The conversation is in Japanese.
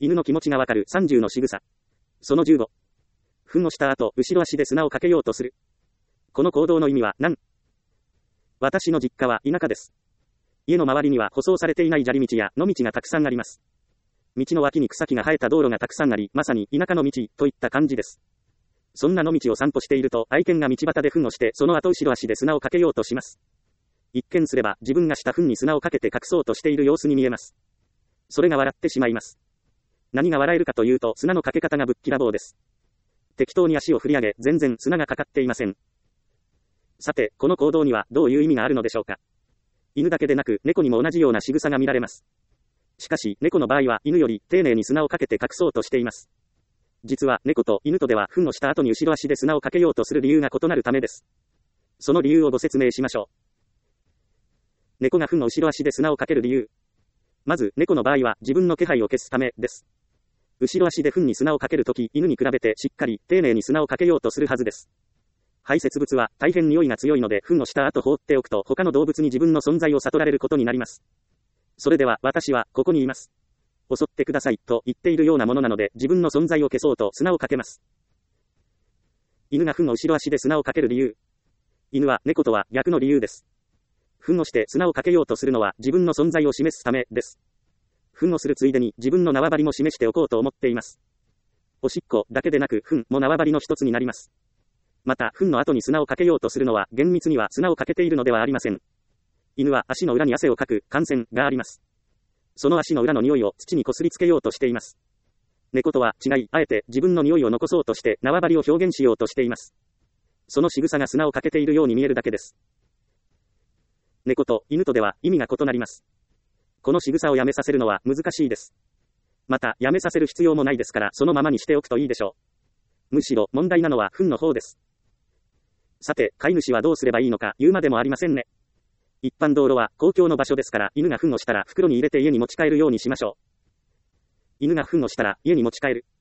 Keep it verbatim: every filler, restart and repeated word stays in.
犬の気持ちがわかるさんじゅうの仕草。そのじゅうご。糞をした後、後ろ足で砂をかけようとする。この行動の意味は何？私の実家は田舎です。家の周りには舗装されていない砂利道や野道がたくさんあります。道の脇に草木が生えた道路がたくさんあり、まさに田舎の道といった感じです。そんな野道を散歩していると、愛犬が道端で糞をして、その後後ろ足で砂をかけようとします。一見すれば、自分がした糞に砂をかけて隠そうとしている様子に見えます。それが笑ってしまいます。何が笑えるかというと、砂のかけ方がぶっきらぼうです。適当に足を振り上げ、全然砂がかかっていません。さて、この行動にはどういう意味があるのでしょうか。犬だけでなく、猫にも同じような仕草が見られます。しかし、猫の場合は犬より丁寧に砂をかけて隠そうとしています。実は、猫と犬とでは、糞をした後に後ろ足で砂をかけようとする理由が異なるためです。その理由をご説明しましょう。猫が糞の後ろ足で砂をかける理由。まず、猫の場合は自分の気配を消すためです。後ろ足で糞に砂をかけるとき、犬に比べてしっかり、丁寧に砂をかけようとするはずです。排泄物は大変匂いが強いので、糞をした後放っておくと他の動物に自分の存在を悟られることになります。それでは、私はここにいます。襲ってくださいと言っているようなものなので、自分の存在を消そうと砂をかけます。犬が糞の後ろ足で砂をかける理由。犬は猫とは逆の理由です。糞をして砂をかけようとするのは自分の存在を示すためです。糞をするついでに自分の縄張りも示しておこうと思っています。おしっこだけでなく糞も縄張りの一つになります。また、糞の後に砂をかけようとするのは厳密には砂をかけているのではありません。犬は足の裏に汗をかく汗腺があります。その足の裏の匂いを土にこすりつけようとしています。猫とは違い、あえて自分の匂いを残そうとして縄張りを表現しようとしています。その仕草が砂をかけているように見えるだけです。猫と犬とでは意味が異なります。この仕草をやめさせるのは難しいです。また、やめさせる必要もないですから、そのままにしておくといいでしょう。むしろ問題なのは糞の方です。さて、飼い主はどうすればいいのか言うまでもありませんね。一般道路は公共の場所ですから、犬が糞をしたら袋に入れて家に持ち帰るようにしましょう。犬が糞をしたら家に持ち帰る。